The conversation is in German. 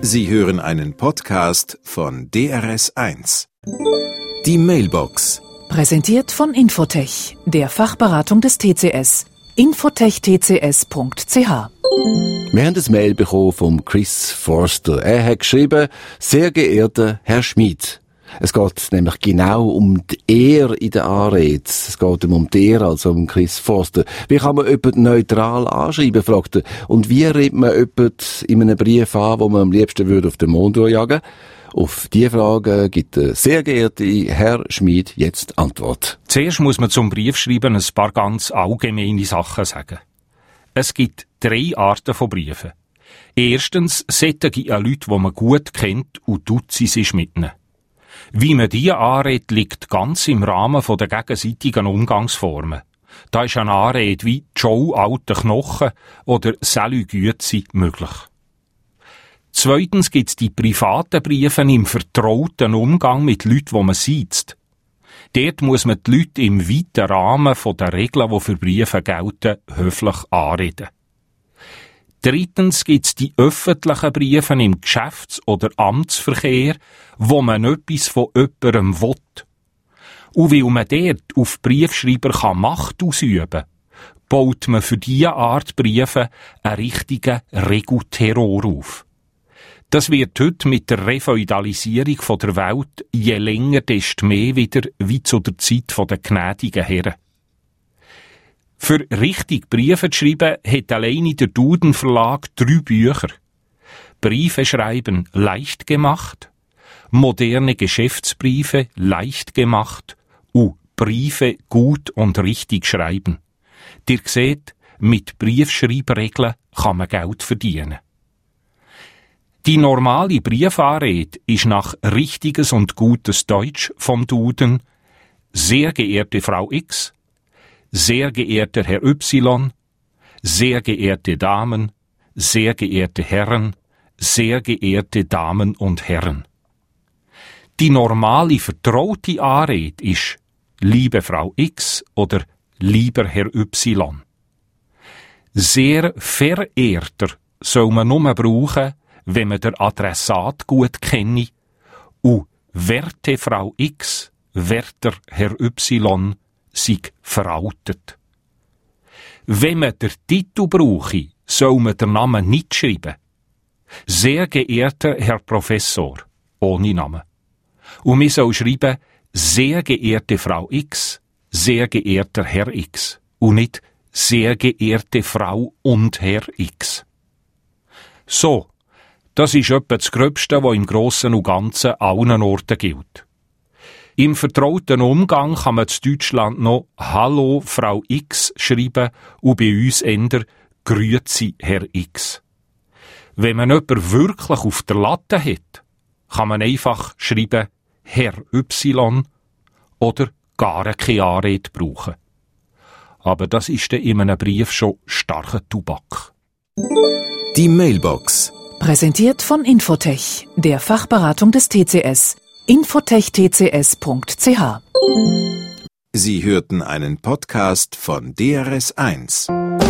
Sie hören einen Podcast von DRS1. Die Mailbox. Präsentiert von Infotech, der Fachberatung des TCS. infotech-tcs.ch. Wir haben ein Mail bekommen von Chris Forster. Er hat geschrieben: Sehr geehrter Herr Schmid. Es geht nämlich genau um die Ehre in der Anrede. Es geht um die Ehre, also um Chris Forster. Wie kann man jemanden neutral anschreiben, fragt er. Und wie redet man jemanden in einem Brief an, wo man am liebsten würde auf den Mond durchjagen? Auf diese Frage gibt der sehr geehrte Herr Schmid jetzt Antwort. Zuerst muss man zum Briefschreiben ein paar ganz allgemeine Sachen sagen. Es gibt 3 Arten von Briefen. Erstens solche an Leute, die man gut kennt, und tut sie sich mit ihnen. Wie man die anredet, liegt ganz im Rahmen der gegenseitigen Umgangsformen. Da ist eine Anrede wie «Ciao, alte Knochen» oder «Salut, Güezi» möglich. Zweitens gibt es die privaten Briefe im vertrauten Umgang mit Leuten, die man sieht. Dort muss man die Leute im weiten Rahmen der Regeln, die für Briefe gelten, höflich anreden. Drittens gibt es die öffentlichen Briefe im Geschäfts- oder Amtsverkehr, wo man etwas von jemandem will. Und weil man dort auf Briefschreiber Macht ausüben kann, baut man für diese Art Briefe einen richtigen Regelterror auf. Das wird heute mit der Refeudalisierung der Welt je länger, desto mehr wieder wie zu der Zeit der gnädigen Herren. Für richtig Briefe zu schreiben, hat alleine der Duden Verlag 3 Bücher. Briefe schreiben leicht gemacht, moderne Geschäftsbriefe leicht gemacht und Briefe gut und richtig schreiben. Ihr seht, mit Briefschreibregeln kann man Geld verdienen. Die normale Briefanrede ist nach richtiges und gutes Deutsch vom Duden: Sehr geehrte Frau X, sehr geehrter Herr Y, sehr geehrte Damen, sehr geehrte Herren, sehr geehrte Damen und Herren. Die normale vertraute Anrede ist liebe Frau X oder lieber Herr Y. Sehr verehrter soll man nur brauchen, wenn man den Adressat gut kenne, und werte Frau X, werter Herr Y sei veraltet. Wenn man den Titel brauche, soll man den Namen nicht schreiben. Sehr geehrter Herr Professor, ohne Namen. Und man soll schreiben, sehr geehrte Frau X, sehr geehrter Herr X, und nicht sehr geehrte Frau und Herr X. So, das ist etwa das Gröbste, was im Grossen und Ganzen allen Orten gilt. Im vertrauten Umgang kann man in Deutschland noch «Hallo, Frau X» schreiben und bei uns eher «Grüezi, Herr X». Wenn man jemanden wirklich auf der Latte hat, kann man einfach schreiben «Herr Y» oder gar keine Anrede brauchen. Aber das ist dann in einem Brief schon starker Tobak. Die Mailbox. Präsentiert von Infotech, der Fachberatung des TCS. infotech-tcs.ch. Sie hörten einen Podcast von DRS1.